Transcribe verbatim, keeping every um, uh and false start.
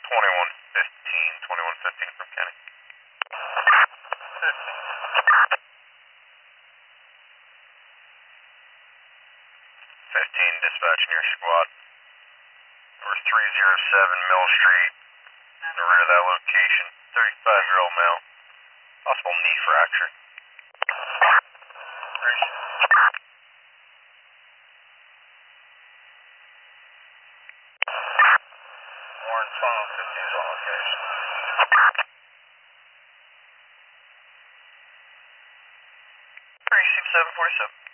twenty-one fifteen, twenty-one fifteen from Kenny. fifteen, dispatching your squad. Number three oh seven Mill Street, in the rear of that location, thirty-five-year-old male, possible knee fracture. Warren Tom, fifteen is on location. thirty-six seven forty-seven.